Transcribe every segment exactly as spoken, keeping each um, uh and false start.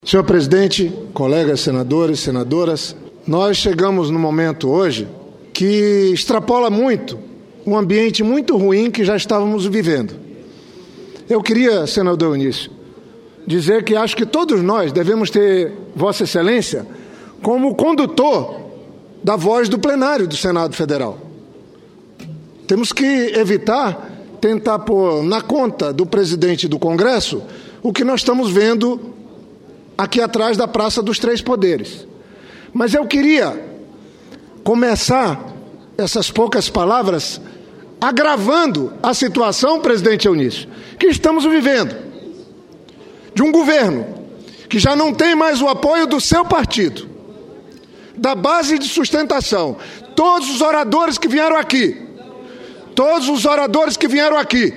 Senhor presidente, colegas senadores, senadoras, nós chegamos no momento hoje que extrapola muito um ambiente muito ruim que já estávamos vivendo. Eu queria, senador Eunício, dizer que acho que todos nós devemos ter Vossa Excelência como condutor da voz do plenário do Senado Federal. Temos que evitar tentar pôr na conta do presidente do Congresso o que nós estamos vendo aqui atrás da Praça dos Três Poderes. Mas eu queria começar essas poucas palavras agravando a situação, presidente Eunício, que estamos vivendo, de um governo que já não tem mais o apoio do seu partido, da base de sustentação. Todos os oradores que vieram aqui, todos os oradores que vieram aqui,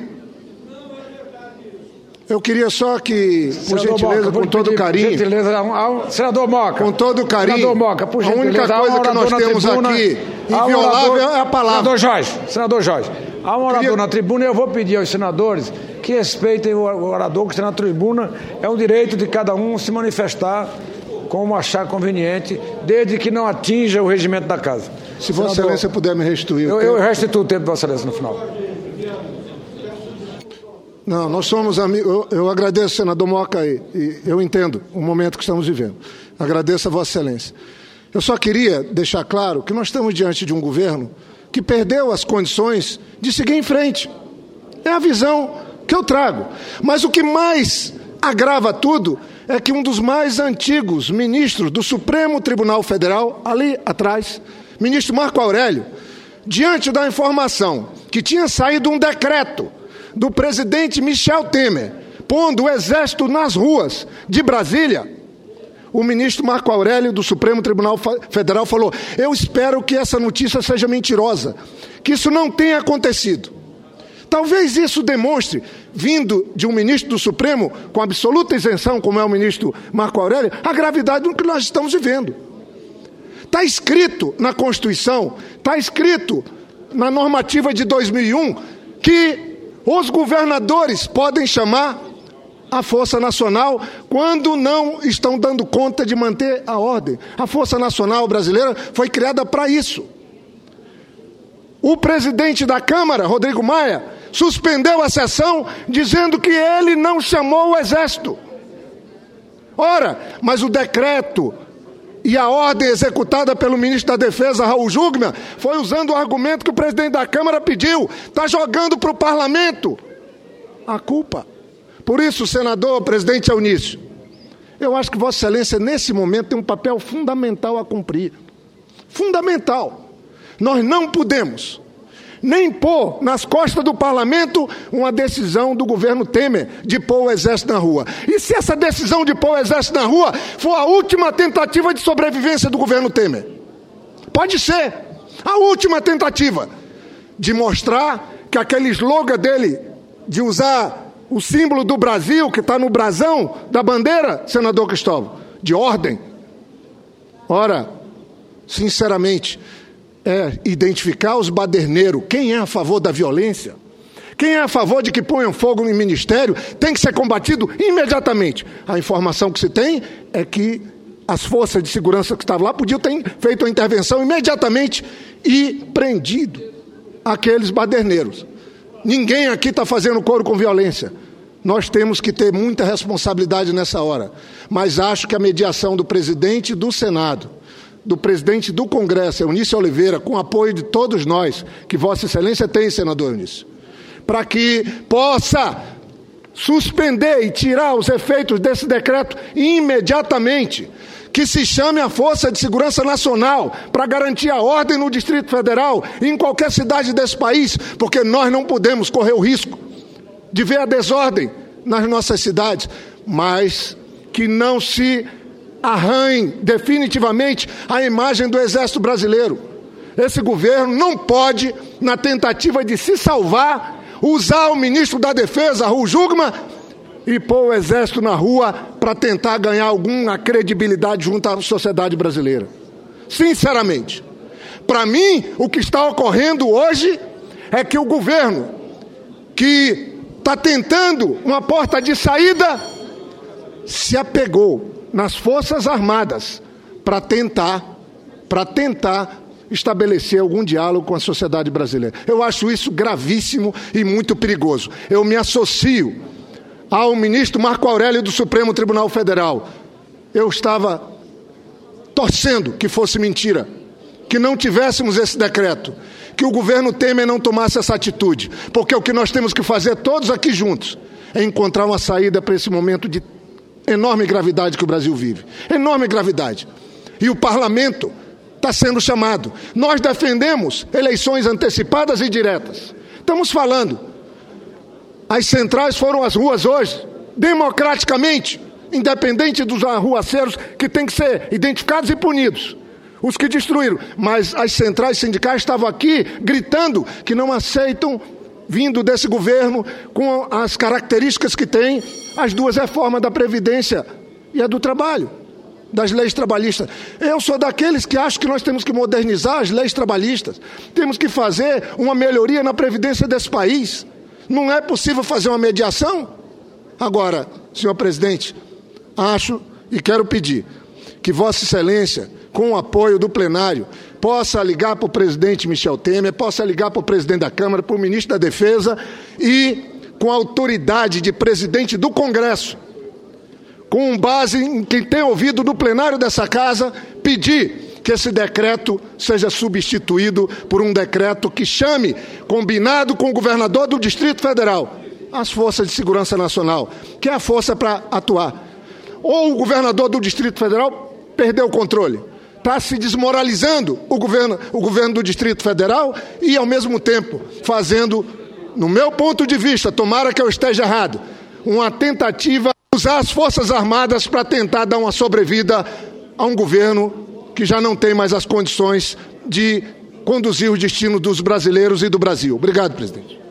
eu queria só que, por senador gentileza, Moca, com todo pedir, carinho... Por gentileza, um, um, senador Moca. Com todo carinho, senador Moca, por gentileza, a única coisa que nós temos tribuna, aqui, inviolável, é a palavra. Senador Jorge, senador Jorge, há um orador queria... na tribuna e eu vou pedir aos senadores que respeitem o orador que está na tribuna. É um direito de cada um se manifestar como achar conveniente, desde que não atinja o regimento da casa. Se senador, Vossa Excelência puder me restituir... Eu, eu restituo o tempo de Vossa Excelência no final. Não, nós somos amigos. Eu, eu agradeço, senador Moca, e, e eu entendo o momento que estamos vivendo. Agradeço a Vossa Excelência. Eu só queria deixar claro que nós estamos diante de um governo que perdeu as condições de seguir em frente. É a visão que eu trago. Mas o que mais agrava tudo é que um dos mais antigos ministros do Supremo Tribunal Federal, ali atrás, ministro Marco Aurélio, diante da informação que tinha saído um decreto do presidente Michel Temer, pondo o Exército nas ruas de Brasília, o ministro Marco Aurélio do Supremo Tribunal Federal falou: eu espero que essa notícia seja mentirosa, que isso não tenha acontecido. Talvez isso demonstre, vindo de um ministro do Supremo com absoluta isenção, como é o ministro Marco Aurélio, a gravidade do que nós estamos vivendo. Está escrito na Constituição, está escrito na normativa de dois mil e um, que os governadores podem chamar a Força Nacional quando não estão dando conta de manter a ordem. A Força Nacional Brasileira foi criada para isso. O presidente da Câmara, Rodrigo Maia, suspendeu a sessão dizendo que ele não chamou o Exército. Ora, mas o decreto e a ordem executada pelo ministro da Defesa, Raul Jungmann, foi usando o argumento que o presidente da Câmara pediu. Está jogando para o parlamento a culpa. Por isso, senador, presidente Eunício, eu acho que Vossa Excelência, nesse momento, tem um papel fundamental a cumprir. Fundamental. Nós não podemos nem pôr nas costas do parlamento uma decisão do governo Temer de pôr o Exército na rua. E se essa decisão de pôr o Exército na rua for a última tentativa de sobrevivência do governo Temer? Pode ser a última tentativa de mostrar que aquele slogan dele de usar o símbolo do Brasil, que está no brasão da bandeira, senador Cristóvão, de ordem. Ora, sinceramente, é identificar os baderneiros. Quem é a favor da violência? Quem é a favor de que ponham fogo no ministério tem que ser combatido imediatamente. A informação que se tem é que as forças de segurança que estavam lá podiam ter feito a intervenção imediatamente e prendido aqueles baderneiros. Ninguém aqui está fazendo coro com violência. Nós temos que ter muita responsabilidade nessa hora. Mas acho que a mediação do presidente do Senado, do presidente do Congresso, Eunício Oliveira, com apoio de todos nós, que Vossa Excelência tem, senador Eunício, para que possa suspender e tirar os efeitos desse decreto imediatamente, que se chame a Força de Segurança Nacional para garantir a ordem no Distrito Federal e em qualquer cidade desse país, porque nós não podemos correr o risco de ver a desordem nas nossas cidades, mas que não se arranhe definitivamente a imagem do Exército Brasileiro. Esse governo não pode, na tentativa de se salvar, usar o ministro da Defesa, Raul Jungmann, e pôr o Exército na rua para tentar ganhar alguma credibilidade junto à sociedade brasileira. Sinceramente, para mim, o que está ocorrendo hoje é que o governo, que está tentando uma porta de saída, se apegou nas Forças Armadas para tentar, para tentar estabelecer algum diálogo com a sociedade brasileira. Eu acho isso gravíssimo e muito perigoso. Eu me associo ao ministro Marco Aurélio do Supremo Tribunal Federal. Eu estava torcendo que fosse mentira, que não tivéssemos esse decreto, que o governo Temer não tomasse essa atitude, porque o que nós temos que fazer todos aqui juntos é encontrar uma saída para esse momento de enorme gravidade que o Brasil vive. Enorme gravidade. E o parlamento está sendo chamado. Nós defendemos eleições antecipadas e diretas. Estamos falando. As centrais foram às ruas hoje, democraticamente, independente dos arruaceiros que têm que ser identificados e punidos. Os que destruíram. Mas as centrais sindicais estavam aqui gritando que não aceitam, vindo desse governo, com as características que tem, as duas reformas da Previdência e a do trabalho, das leis trabalhistas. Eu sou daqueles que acham que nós temos que modernizar as leis trabalhistas, temos que fazer uma melhoria na Previdência desse país. Não é possível fazer uma mediação? Agora, senhor presidente, acho e quero pedir que Vossa Excelência, com o apoio do plenário, possa ligar para o presidente Michel Temer, possa ligar para o presidente da Câmara, para o ministro da Defesa e, com a autoridade de presidente do Congresso, com base em quem tem ouvido do plenário dessa casa, pedir que esse decreto seja substituído por um decreto que chame, combinado com o governador do Distrito Federal, as Forças de Segurança Nacional, que é a força para atuar. Ou o governador do Distrito Federal perdeu o controle, está se desmoralizando o governo, o governo do Distrito Federal e, ao mesmo tempo, fazendo, no meu ponto de vista, tomara que eu esteja errado, uma tentativa de usar as Forças Armadas para tentar dar uma sobrevida a um governo que já não tem mais as condições de conduzir o destino dos brasileiros e do Brasil. Obrigado, presidente.